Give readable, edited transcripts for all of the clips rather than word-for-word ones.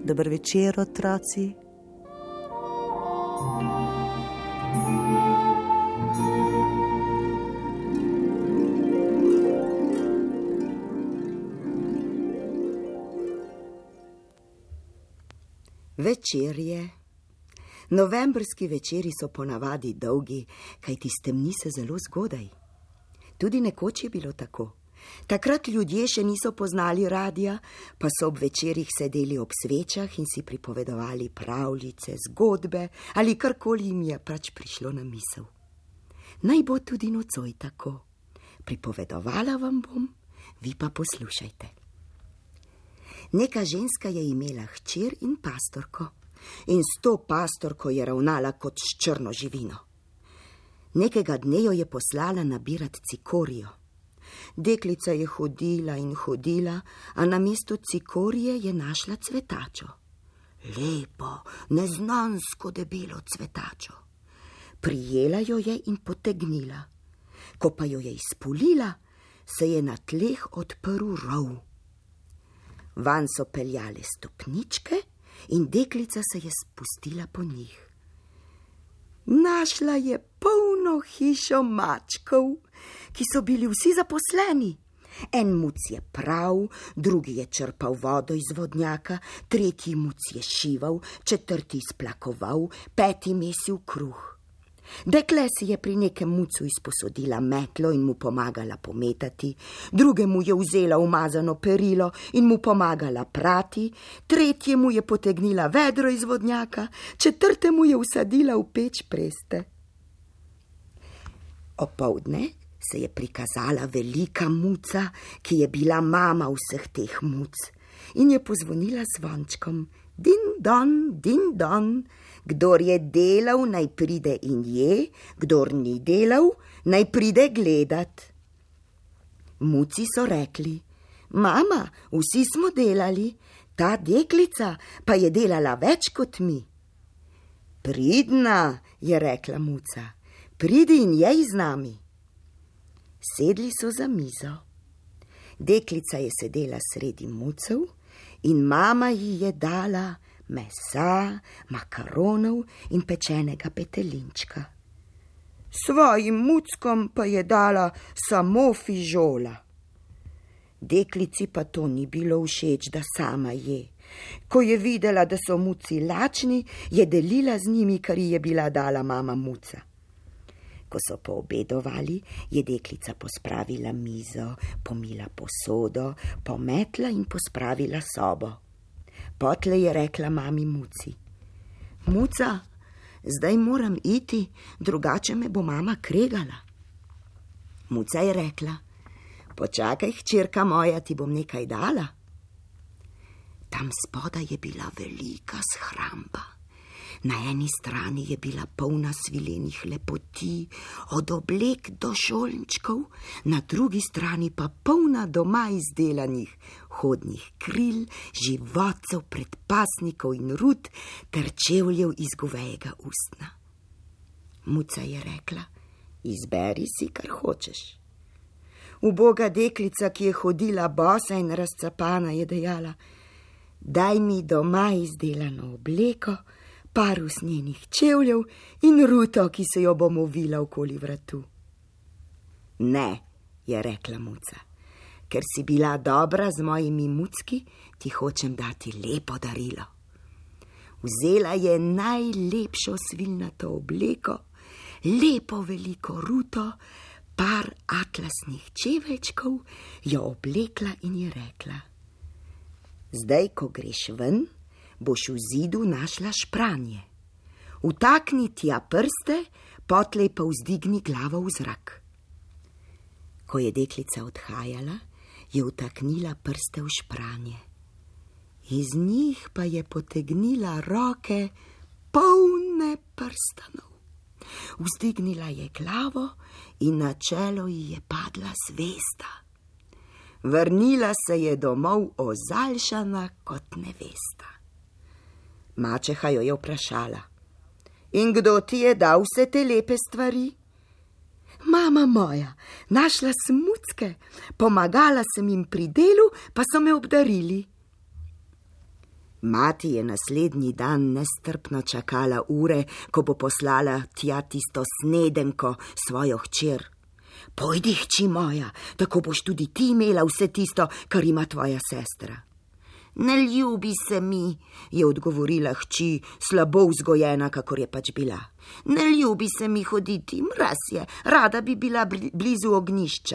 Dober večer, otroci. Večer je. Novembrski večeri so ponavadi dolgi, kajti stemni se zelo zgodaj. Tudi nekoč je bilo tako. Takrat ljudje še niso poznali radia, pa so ob večerih sedeli ob svečah in si pripovedovali pravljice, zgodbe ali karkoli jim je pač prišlo na misel. Naj bo tudi nocoj tako. Pripovedovala vam bom, vi pa poslušajte. Neka ženska je imela hčer in pastorko in s to pastorko je ravnala kot s črno živino. Nekega dne jo je poslala nabirat cikorijo. Deklica je hodila in hodila, a namesto cikorije je našla cvetačo. Lepo, neznansko debelo cvetačo. Prijela jo je in potegnila. Ko pa jo je izpulila, se je na tleh odprl rov. Van so peljale stopničke in deklica se je spustila po njih. Našla je polno hišo mačkov, ki so bili vsi zaposleni. En muc je prav, drugi je črpal vodo iz vodnjaka, tretji muc je šival, četrti splakoval, peti mesil kruh. Dekle si je pri nekem mucu izposodila metlo in mu pomagala pometati, drugemu je vzela umazano perilo in mu pomagala prati, tretjemu je potegnila vedro iz vodnjaka, četrtemu je vsadila v peč preste. Opoldne se je prikazala velika muca, ki je bila mama vseh teh muc, in je pozvonila zvončkom. Din don, kdor je delal, naj pride in je, kdor ni delal, naj pride gledat. Muci so rekli: Mama, vsi smo delali, ta deklica pa je delala več kot mi. Pridna, je rekla muca, pridi in jej z nami. Sedli so za mizo. Deklica je sedela sredi mucev in mama ji je dala mesa, makaronov in pečenega petelinčka. Svojim muckom pa je dala samo fižola. Deklici pa to ni bilo všeč, da sama je. Ko je videla, da so muci lačni, je delila z njimi, kar ji je bila dala mama muca. Ko so poobedovali, je deklica pospravila mizo, pomila posodo, pometla in pospravila sobo. Potle je rekla mami muci: Muca, zdaj moram iti, drugače me bo mama kregala. Muca je rekla: Počakaj, hčerka moja, ti bom nekaj dala. Tam spodaj je bila velika shramba. Na eni strani je bila polna svilenih lepoti, od oblek do šolničkov, na drugi strani pa polna doma izdelanih hodnih kril, životcev, predpasnikov in rut ter čevljev iz govejega ustna. Muca je rekla: Izberi si, kar hočeš. Uboga deklica, ki je hodila bosa in razcapana, je dejala: Daj mi doma izdelano obleko, par usnjenih čevljev in ruto, ki se jo bom ovila okoli vratu. Ne, je rekla muca, ker si bila dobra z mojimi mucki, ti hočem dati lepo darilo. Vzela je najlepšo svilnato obleko, lepo veliko ruto, par atlasnih čeveljčkov, jo oblekla in je rekla: Zdaj, ko greš ven, boš v zidu našla špranje. Vtakni tja prste, potlej pa vzdigni glavo v zrak. Ko je deklica odhajala, je vtaknila prste v špranje. Iz njih pa je potegnila roke polne prstanov. Vzdignila je glavo in na čelo ji je padla zvezda. Vrnila se je domov ozaljšana kot nevesta. Mačeha jo je vprašala: In kdo ti je dal vse te lepe stvari? Mama moja, našla sem mucke, pomagala sem jim pri delu, pa so me obdarili. Mati je naslednji dan nestrpno čakala ure, ko bo poslala tja tisto snedenko, svojo hčer. Pojdi, hči moja, tako boš tudi ti imela vse tisto, kar ima tvoja sestra. Ne ljubi se mi, je odgovorila hči, slabo vzgojena, kakor je pač bila. Ne ljubi se mi hoditi, mraz je, rada bi bila blizu ognjišča.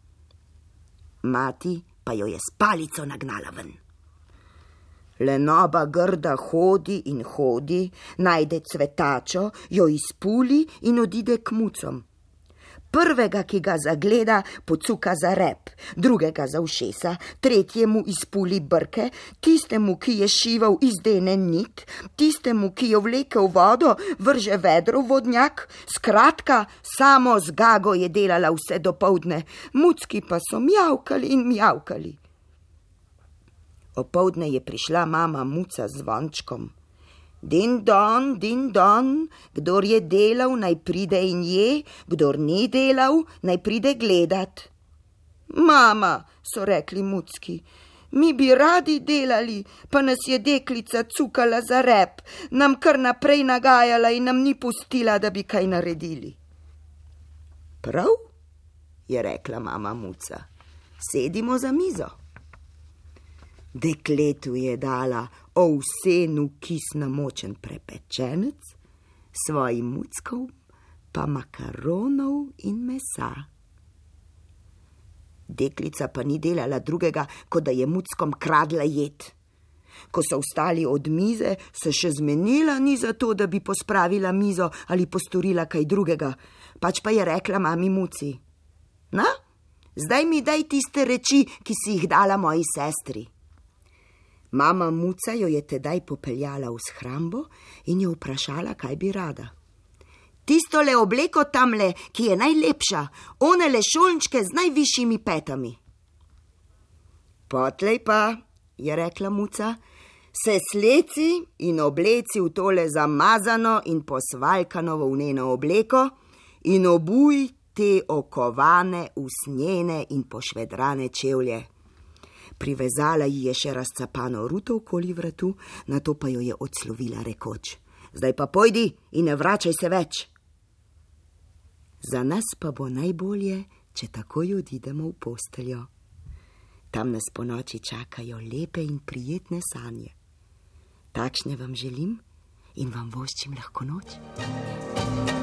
Mati pa jo je s palico nagnala ven. Lenoba grda hodi in hodi, najde cvetačo, jo izpuli in odide k mucom. Prvega, ki ga zagleda, pocuka za rep, drugega za ušesa, tretjemu izpuli brke, tistemu, ki je šival, izdene nit, tistemu, ki jo vleke v vodo, vrže vedro v vodnjak. Skratka, samo zgago je delala vse dopoldne, mucki pa so mjavkali in mjavkali. Opoldne je prišla mama muca z zvončkom. Din don, kdor je delal, naj pride in je, kdor ni delal, naj pride gledat. Mama, so rekli mucki, mi bi radi delali, pa nas je deklica cukala za rep, nam kar naprej nagajala in nam ni pustila, da bi kaj naredili. Prav, je rekla mama muca, sedimo za mizo. Dekletu je dala ovsenu kis namočen prepečenec, svojim muckom pa makaronov in mesa. Deklica pa ni delala drugega, kot da je muckom kradla jed. Ko so vstali od mize, se še zmenila ni za to, da bi pospravila mizo ali postorila kaj drugega, pač pa je rekla mami muci: Na, zdaj mi daj tiste reči, ki si jih dala moji sestri. Mama muca jo je tedaj popeljala v shrambo in jo vprašala, kaj bi rada. Tistole obleko tamle, ki je najlepša, onele šolnčke z najvišjimi petami. Potlej pa, je rekla muca, se sleci in obleci v tole zamazano in posvaljkano volneno obleko in obuj te okovane, usnjene in pošvedrane čevlje. Privezala ji je še razcapano ruto okoli vratu, nato pa jo je odslovila rekoč: Zdaj pa pojdi in ne vračaj se več. Za nas pa bo najbolje, če takoj odidemo v posteljo. Tam nas ponoči čakajo lepe in prijetne sanje. Takšne vam želim in vam voščim lahko noč.